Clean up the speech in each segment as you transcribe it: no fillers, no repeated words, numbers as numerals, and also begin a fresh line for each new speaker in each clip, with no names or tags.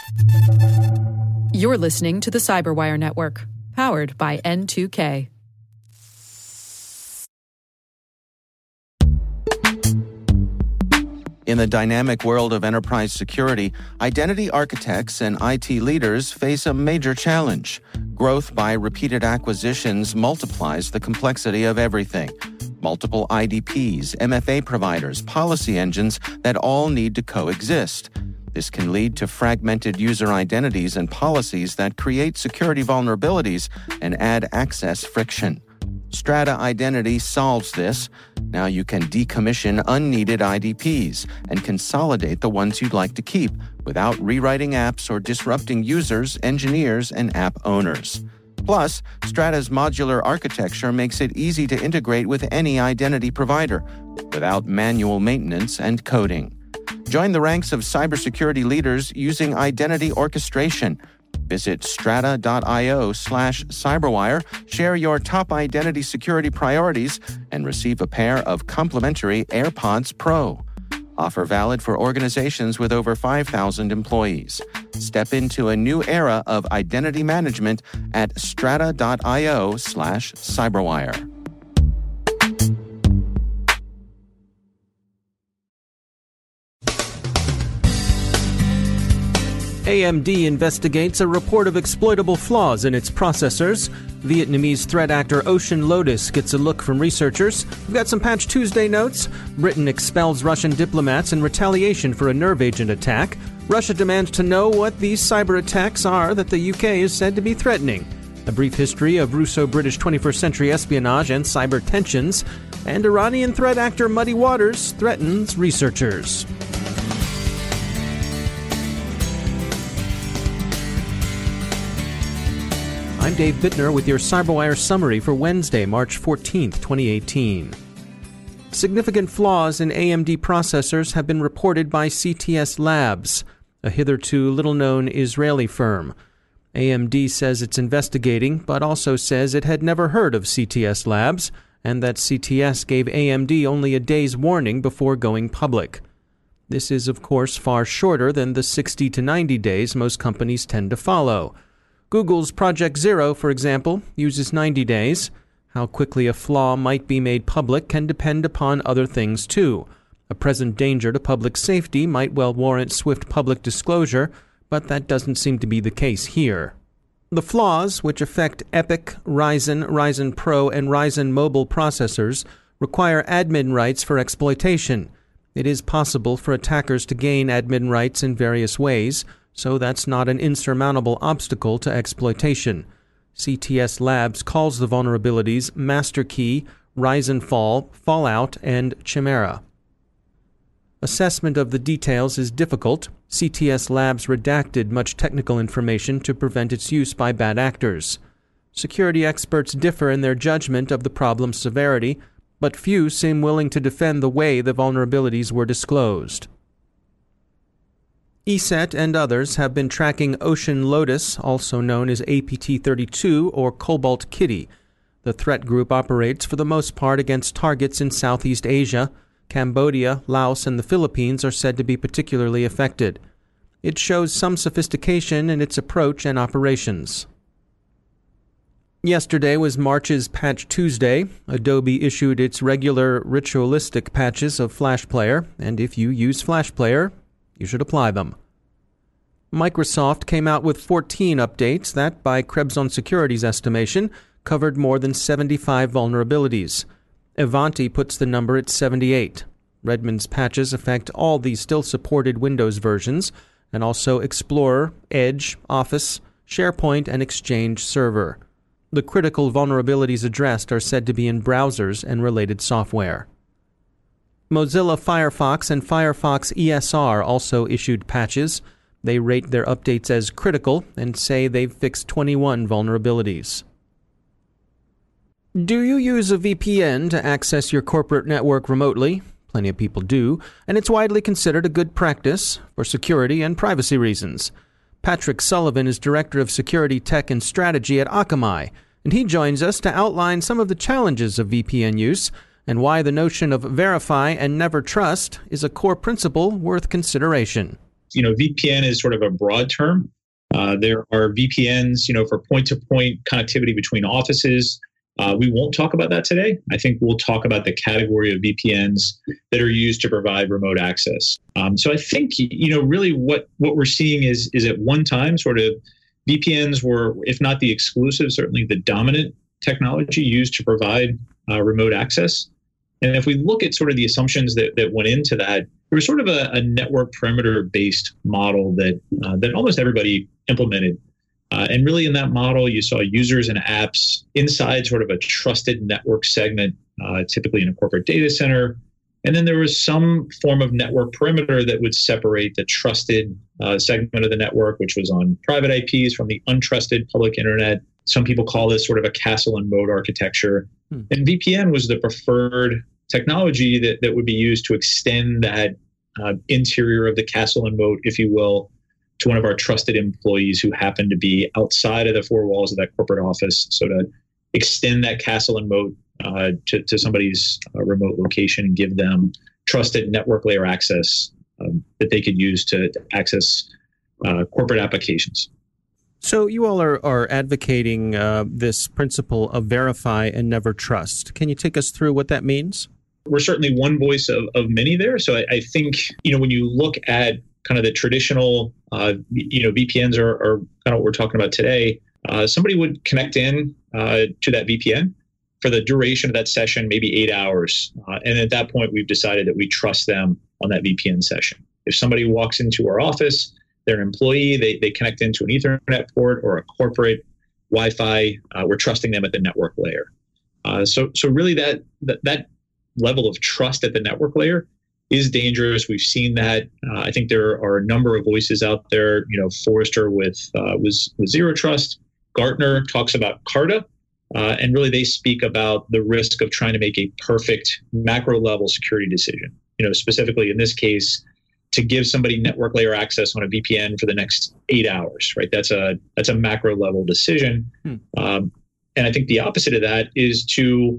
You're listening to the Cyberwire Network, powered by N2K.
In the dynamic world of enterprise security, identity architects and IT leaders face a major challenge. Growth by repeated acquisitions multiplies the complexity of everything. Multiple IDPs, MFA providers, policy engines that all need to coexist. This can lead to fragmented user identities and policies that create security vulnerabilities and add access friction. Strata Identity solves this. Now you can decommission unneeded IDPs and consolidate the ones you'd like to keep without rewriting apps or disrupting users, engineers, and app owners. Plus, Strata's modular architecture makes it easy to integrate with any identity provider without manual maintenance and coding. Join the ranks of cybersecurity leaders using identity orchestration. Visit strata.io/cyberwire, share your top identity security priorities, and receive a pair of complimentary AirPods Pro. Offer valid for organizations with over 5,000 employees. Step into a new era of identity management at strata.io/cyberwire.
AMD investigates a report of exploitable flaws in its processors. Vietnamese threat actor Ocean Lotus gets a look from researchers. We've got some Patch Tuesday notes. Britain expels Russian diplomats in retaliation for a nerve agent attack. Russia demands to know what these cyber attacks are that the UK is said to be threatening. A brief history of Russo-British 21st century espionage and cyber tensions. And Iranian threat actor Muddy Waters threatens researchers. I'm Dave Bittner with your CyberWire summary for Wednesday, March 14th, 2018. Significant flaws in AMD processors have been reported by CTS Labs, a hitherto little-known Israeli firm. AMD says it's investigating, but also says it had never heard of CTS Labs, and that CTS gave AMD only a day's warning before going public. This is, of course, far shorter than the 60 to 90 days most companies tend to follow. Google's Project Zero, for example, uses 90 days. How quickly a flaw might be made public can depend upon other things, too. A present danger to public safety might well warrant swift public disclosure, but that doesn't seem to be the case here. The flaws, which affect EPYC, Ryzen, Ryzen Pro, and Ryzen mobile processors, require admin rights for exploitation. It is possible for attackers to gain admin rights in various ways, so that's not an insurmountable obstacle to exploitation. CTS Labs calls the vulnerabilities Master Key, Ryzen Fall, Fallout, and Chimera. Assessment of the details is difficult. CTS Labs redacted much technical information to prevent its use by bad actors. Security experts differ in their judgment of the problem's severity, but few seem willing to defend the way the vulnerabilities were disclosed. ESET and others have been tracking Ocean Lotus, also known as APT-32 or Cobalt Kitty. The threat group operates for the most part against targets in Southeast Asia. Cambodia, Laos, and the Philippines are said to be particularly affected. It shows some sophistication in its approach and operations. Yesterday was March's Patch Tuesday. Adobe issued its regular ritualistic patches of Flash Player, and if you use Flash Player, you should apply them. Microsoft came out with 14 updates that, by Krebs on Security's estimation, covered more than 75 vulnerabilities. Ivanti puts the number at 78. Redmond's patches affect all the still supported Windows versions, and also Explorer, Edge, Office, SharePoint, and Exchange Server. The critical vulnerabilities addressed are said to be in browsers and related software. Mozilla Firefox and Firefox ESR also issued patches. They rate their updates as critical and say they've fixed 21 vulnerabilities. Do you use a VPN to access your corporate network remotely? Plenty of people do, and it's widely considered a good practice for security and privacy reasons. Patrick Sullivan is Director of Security Tech and Strategy at Akamai, and he joins us to outline some of the challenges of VPN use and why the notion of verify and never trust is a core principle worth consideration.
VPN is sort of a broad term. There are VPNs, for point-to-point connectivity between offices. We won't talk about that today. I think we'll talk about the category of VPNs that are used to provide remote access. So I think, really what we're seeing is at one time sort of VPNs were, if not the exclusive, certainly the dominant technology used to provide remote access. And if we look at sort of the assumptions that went into that, there was sort of a network perimeter-based model that almost everybody implemented. And really in that model, you saw users and apps inside sort of a trusted network segment, typically in a corporate data center. And then there was some form of network perimeter that would separate the trusted segment of the network, which was on private IPs, from the untrusted public internet. Some people call this sort of a castle and moat architecture. And VPN was the preferred technology that would be used to extend that interior of the castle and moat, if you will, to one of our trusted employees who happen to be outside of the four walls of that corporate office. So to extend that castle and moat to somebody's remote location and give them trusted network layer access that they could use to access corporate applications.
So you all are advocating this principle of verify and never trust. Can you take us through what that means?
We're certainly one voice of many there. So I think, when you look at kind of the traditional, VPNs are kind of what we're talking about today, somebody would connect in to that VPN for the duration of that session, maybe 8 hours. And at that point, we've decided that we trust them on that VPN session. If somebody walks into our office, they're an employee, they connect into an Ethernet port or a corporate Wi-Fi, we're trusting them at the network layer. So really that level of trust at the network layer is dangerous. We've seen that. I think there are a number of voices out there. Forrester with Zero Trust. Gartner talks about CARTA, and really they speak about the risk of trying to make a perfect macro level security decision. Specifically in this case, to give somebody network layer access on a VPN for the next 8 hours, right? That's a macro level decision. And I think the opposite of that is to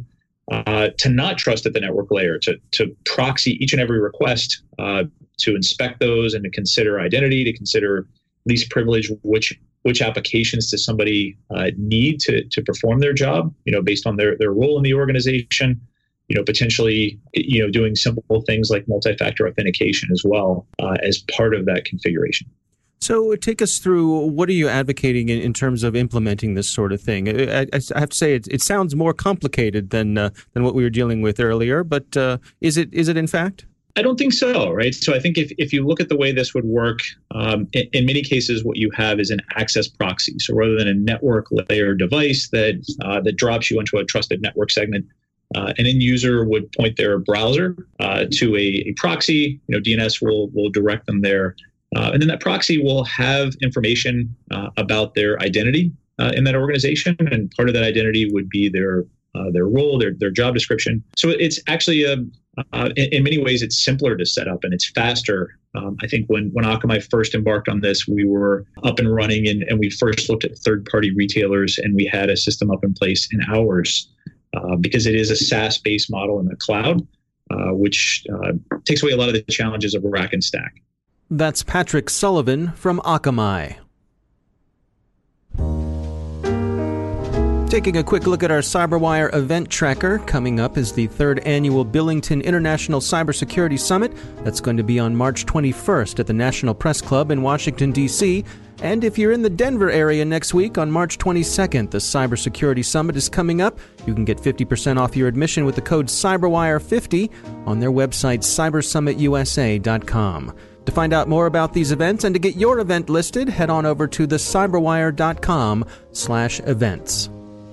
not trust at the network layer, to proxy each and every request, to inspect those and to consider identity, to consider least privilege, which applications does somebody need to perform their job, based on their role in the organization, potentially, doing simple things like multi-factor authentication as well as part of that configuration.
So take us through, what are you advocating in terms of implementing this sort of thing? I have to say it sounds more complicated than what we were dealing with earlier, but is it in fact?
I don't think so, right? So I think if you look at the way this would work, in many cases, what you have is an access proxy. So rather than a network layer device that drops you into a trusted network segment, an end user would point their browser to a proxy. DNS will direct them there. And then that proxy will have information about their identity in that organization. And part of that identity would be their role, their job description. So it's actually, in many ways, it's simpler to set up and it's faster. I think when Akamai first embarked on this, we were up and running and we first looked at third-party retailers and we had a system up in place in hours because it is a SaaS-based model in the cloud, which takes away a lot of the challenges of rack and stack.
That's Patrick Sullivan from Akamai. Taking a quick look at our CyberWire event tracker, coming up is the 3rd Annual Billington International Cybersecurity Summit. That's going to be on March 21st at the National Press Club in Washington, D.C. And if you're in the Denver area next week, on March 22nd, the Cybersecurity Summit is coming up. You can get 50% off your admission with the code CyberWire50 on their website, cybersummitusa.com. To find out more about these events and to get your event listed, head on over to thecyberwire.com/events.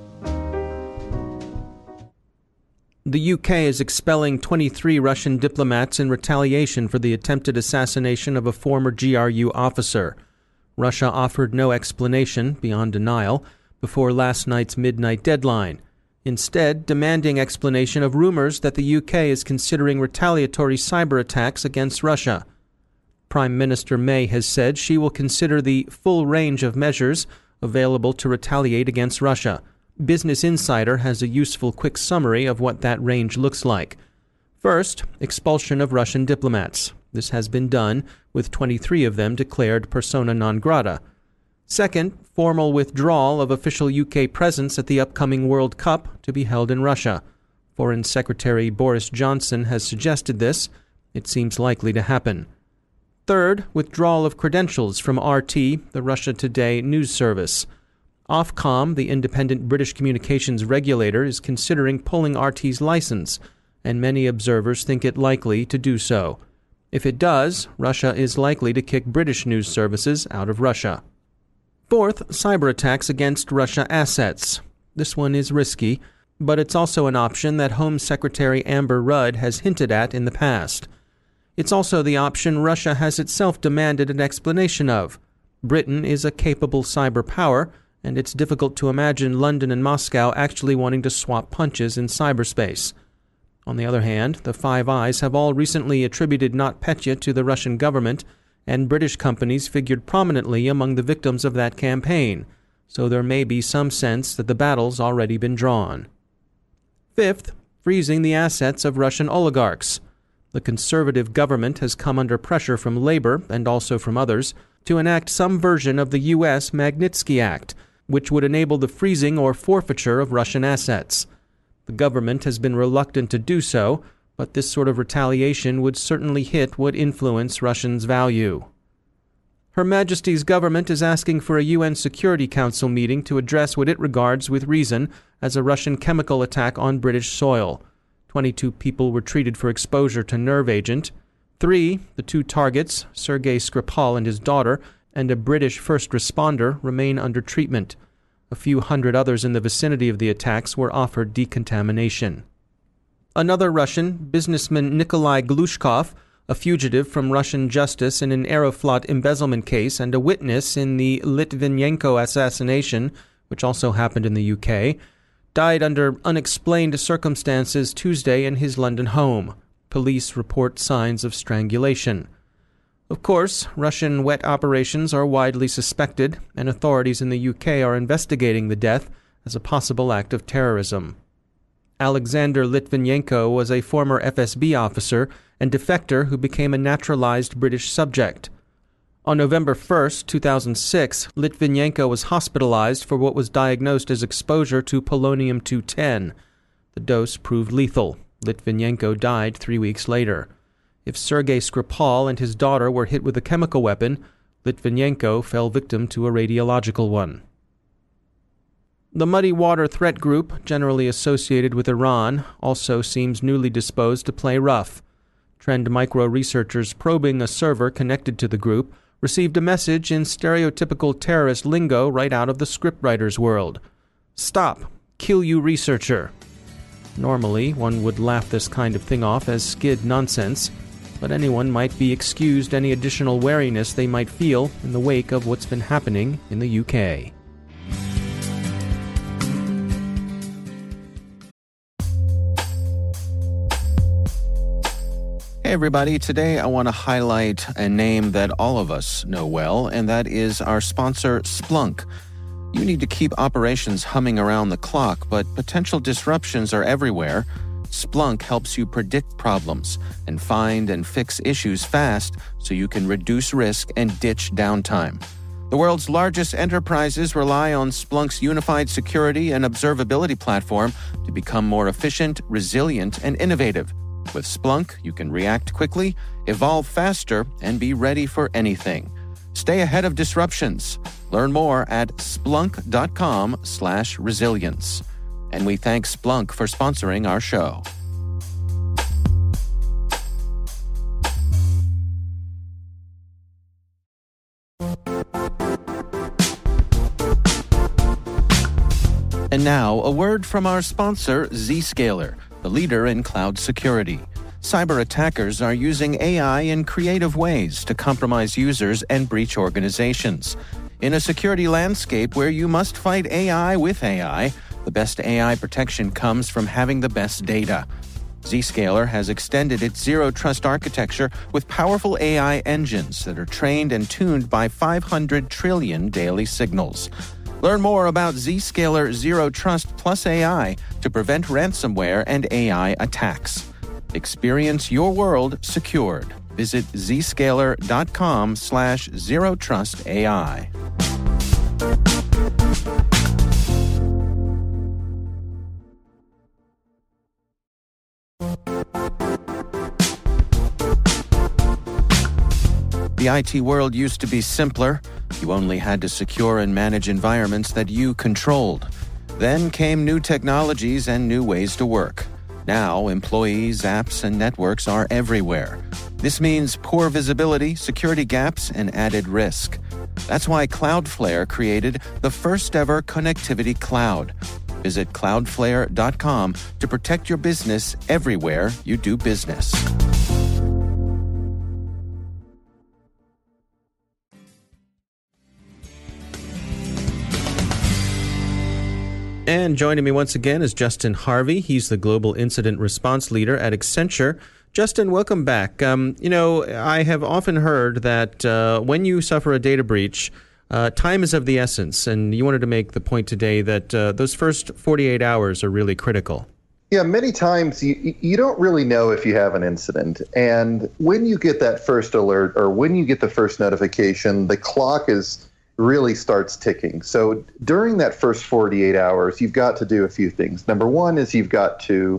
The UK is expelling 23 Russian diplomats in retaliation for the attempted assassination of a former GRU officer. Russia offered no explanation, beyond denial, before last night's midnight deadline, instead demanding explanation of rumors that the UK is considering retaliatory cyber attacks against Russia. Prime Minister May has said she will consider the full range of measures available to retaliate against Russia. Business Insider has a useful quick summary of what that range looks like. First, expulsion of Russian diplomats. This has been done, with 23 of them declared persona non grata. Second, formal withdrawal of official UK presence at the upcoming World Cup to be held in Russia. Foreign Secretary Boris Johnson has suggested this. It seems likely to happen. Third, withdrawal of credentials from RT, the Russia Today news service. Ofcom, the independent British communications regulator, is considering pulling RT's license, and many observers think it likely to do so. If it does, Russia is likely to kick British news services out of Russia. Fourth, cyber attacks against Russia assets. This one is risky, but it's also an option that Home Secretary Amber Rudd has hinted at in the past. It's also the option Russia has itself demanded an explanation of. Britain is a capable cyber power, and it's difficult to imagine London and Moscow actually wanting to swap punches in cyberspace. On the other hand, the Five Eyes have all recently attributed NotPetya to the Russian government, and British companies figured prominently among the victims of that campaign, so there may be some sense that the battle's already been drawn. Fifth, freezing the assets of Russian oligarchs. The conservative government has come under pressure from labor, and also from others, to enact some version of the U.S. Magnitsky Act, which would enable the freezing or forfeiture of Russian assets. The government has been reluctant to do so, but this sort of retaliation would certainly hit what influence Russians value. Her Majesty's government is asking for a UN Security Council meeting to address what it regards with reason as a Russian chemical attack on British soil. 22 people were treated for exposure to nerve agent. 3, the 2 targets, Sergei Skripal and his daughter, and a British first responder, remain under treatment. A few hundred others in the vicinity of the attacks were offered decontamination. Another Russian, businessman Nikolai Glushkov, a fugitive from Russian justice in an Aeroflot embezzlement case and a witness in the Litvinenko assassination, which also happened in the UK, died under unexplained circumstances Tuesday in his London home. Police report signs of strangulation. Of course, Russian wet operations are widely suspected, and authorities in the UK are investigating the death as a possible act of terrorism. Alexander Litvinenko was a former FSB officer and defector who became a naturalized British subject. On November 1, 2006, Litvinenko was hospitalized for what was diagnosed as exposure to polonium-210. The dose proved lethal. Litvinenko died 3 weeks later. If Sergei Skripal and his daughter were hit with a chemical weapon, Litvinenko fell victim to a radiological one. The Muddy Water Threat Group, generally associated with Iran, also seems newly disposed to play rough. Trend Micro researchers probing a server connected to the group received a message in stereotypical terrorist lingo right out of the scriptwriter's world. Stop. Kill you, researcher. Normally, one would laugh this kind of thing off as skid nonsense, but anyone might be excused any additional wariness they might feel in the wake of what's been happening in the UK.
Hey everybody, today I want to highlight a name that all of us know well, and that is our sponsor, Splunk. You need to keep operations humming around the clock, but potential disruptions are everywhere. Splunk helps you predict problems and find and fix issues fast so you can reduce risk and ditch downtime. The world's largest enterprises rely on Splunk's unified security and observability platform to become more efficient, resilient, and innovative. With Splunk, you can react quickly, evolve faster, and be ready for anything. Stay ahead of disruptions. Learn more at splunk.com/resilience. And we thank Splunk for sponsoring our show. And now, a word from our sponsor, Zscaler, the leader in cloud security. Cyber attackers are using AI in creative ways to compromise users and breach organizations. In a security landscape where you must fight AI with AI, the best AI protection comes from having the best data. Zscaler has extended its zero-trust architecture with powerful AI engines that are trained and tuned by 500 trillion daily signals. Learn more about Zscaler Zero Trust Plus AI to prevent ransomware and AI attacks. Experience your world secured Visit zscaler.com/zerotrustai. The IT world used to be simpler. You only had to secure and manage environments that you controlled. Then came new technologies and new ways to work. Now, employees, apps, and networks are everywhere. This means poor visibility, security gaps, and added risk. That's why Cloudflare created the first-ever connectivity cloud. Visit cloudflare.com to protect your business everywhere you do business.
And joining me once again is Justin Harvey. He's the Global Incident Response Leader at Accenture. Justin, welcome back. I have often heard that when you suffer a data breach, time is of the essence. And you wanted to make the point today that those first 48 hours are really critical.
Yeah, many times you don't really know if you have an incident. And when you get that first alert or when you get the first notification, the clock really starts ticking. So during that first 48 hours, you've got to do a few things. Number one is you've got to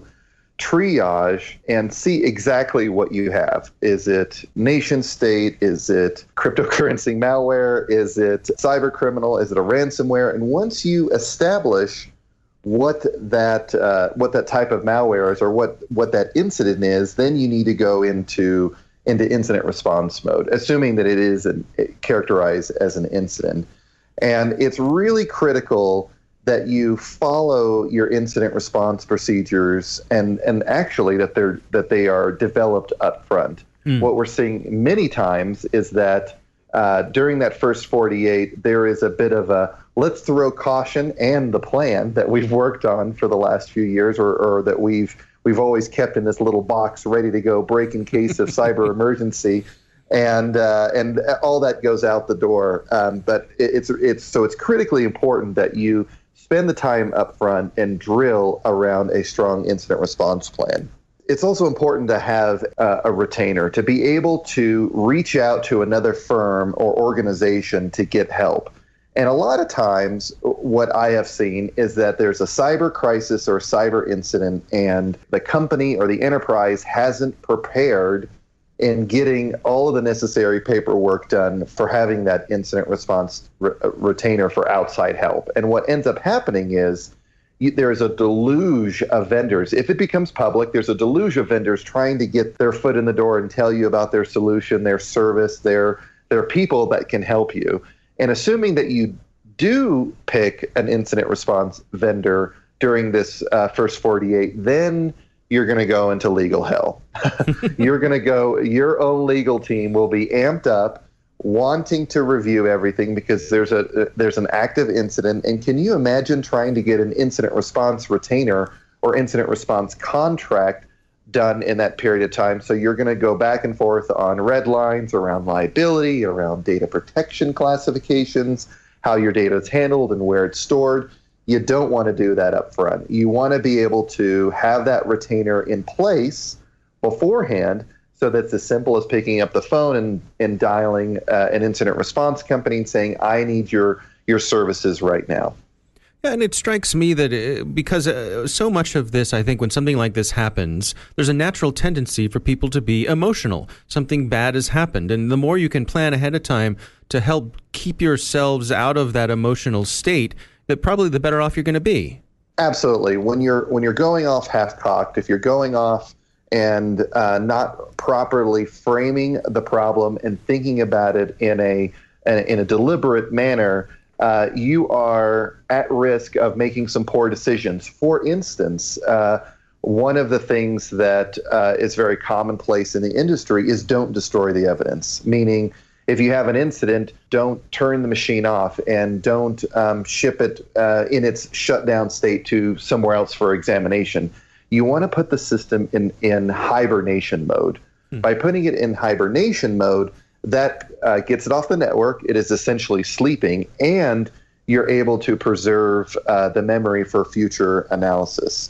triage and see exactly what you have. Is it nation state? Is it cryptocurrency malware? Is it cyber criminal? Is it a ransomware? And once you establish what that type of malware is or what that incident is, then you need to go into incident response mode, assuming that it is characterized as an incident. And it's really critical that you follow your incident response procedures and actually that they are developed up front. What we're seeing many times is that during that first 48, there is a bit of a let's throw caution and the plan that we've worked on for the last few years or that we've always kept in this little box ready to go, break in case of cyber emergency, and all that goes out the door. But it's critically important that you spend the time up front and drill around a strong incident response plan. It's also important to have a retainer, to be able to reach out to another firm or organization to get help. And a lot of times what I have seen is that there's a cyber crisis or cyber incident and the company or the enterprise hasn't prepared in getting all of the necessary paperwork done for having that incident response retainer for outside help. And what ends up happening is there's a deluge of vendors. If it becomes public, there's a deluge of vendors trying to get their foot in the door and tell you about their solution, their service, their people that can help you. And assuming that you do pick an incident response vendor during this first 48, then you're going to go into legal hell. Your own legal team will be amped up, wanting to review everything because there's an active incident. And can you imagine trying to get an incident response retainer or incident response contract done in that period of time? So you're going to go back and forth on red lines around liability, around data protection classifications, how your data is handled and where it's stored. You don't want to do that up front. You want to be able to have that retainer in place beforehand so that's as simple as picking up the phone and dialing an incident response company and saying, I need your services right now.
Yeah, and it strikes me that because so much of this, I think, when something like this happens, there's a natural tendency for people to be emotional. Something bad has happened. And the more you can plan ahead of time to help keep yourselves out of that emotional state, that probably the better off you're going to be.
Absolutely. When you're going off half-cocked, if you're going off and not properly framing the problem and thinking about it in a deliberate manner, you are at risk of making some poor decisions. For instance, one of the things that is very commonplace in the industry is don't destroy the evidence, meaning if you have an incident, don't turn the machine off and don't ship it in its shutdown state to somewhere else for examination. You want to put the system in hibernation mode. By putting it in hibernation mode, that gets it off the network. It is essentially sleeping, and you're able to preserve the memory for future analysis.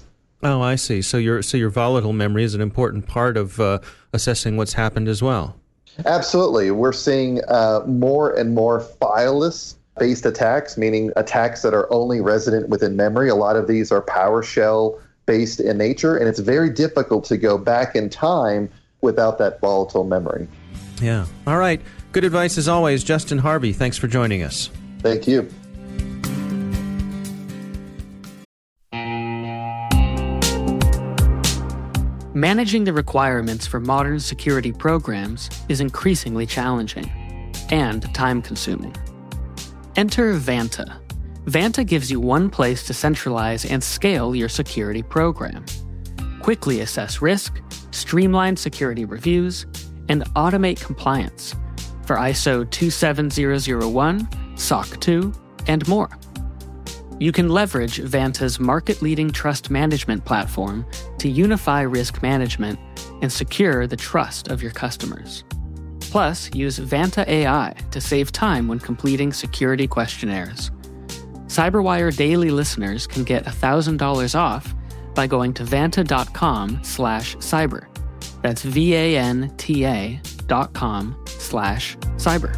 Oh, I see. So your volatile memory is an important part of assessing what's happened as well.
Absolutely. We're seeing more and more fileless-based attacks, meaning attacks that are only resident within memory. A lot of these are PowerShell-based in nature, and it's very difficult to go back in time without that volatile memory.
Yeah. All right. Good advice as always. Justin Harvey, thanks for joining us.
Thank you.
Managing the requirements for modern security programs is increasingly challenging and time-consuming. Enter Vanta. Vanta gives you one place to centralize and scale your security program. Quickly assess risk, streamline security reviews, and automate compliance for ISO 27001, SOC 2, and more. You can leverage Vanta's market-leading trust management platform to unify risk management and secure the trust of your customers. Plus, use Vanta AI to save time when completing security questionnaires. CyberWire Daily listeners can get $1,000 off by going to vanta.com/cyber. That's vanta.com/cyber.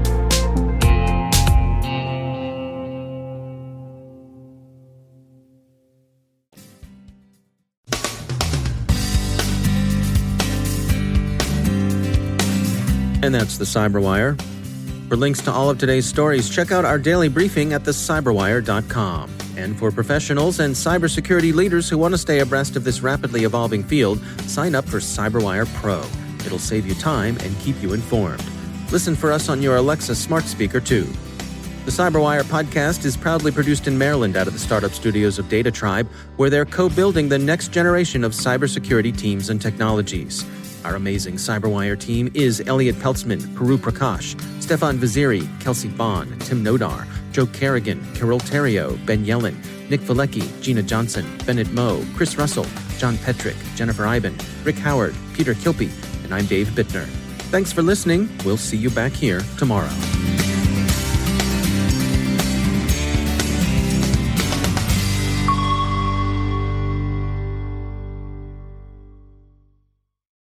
And that's the CyberWire. For links to all of today's stories, check out our daily briefing at thecyberwire.com. And for professionals and cybersecurity leaders who want to stay abreast of this rapidly evolving field, sign up for CyberWire Pro. It'll save you time and keep you informed. Listen for us on your Alexa smart speaker, too. The CyberWire podcast is proudly produced in Maryland out of the startup studios of Data Tribe, where they're co-building the next generation of cybersecurity teams and technologies. Our amazing CyberWire team is Elliot Peltzman, Puru Prakash, Stefan Vaziri, Kelsey Bond, Tim Nodar, Joe Kerrigan, Carol Terrio, Ben Yellen, Nick Valecki, Gina Johnson, Bennett Moe, Chris Russell, John Petrick, Jennifer Iben, Rick Howard, Peter Kilpie, and I'm Dave Bittner. Thanks for listening. We'll see you back here tomorrow.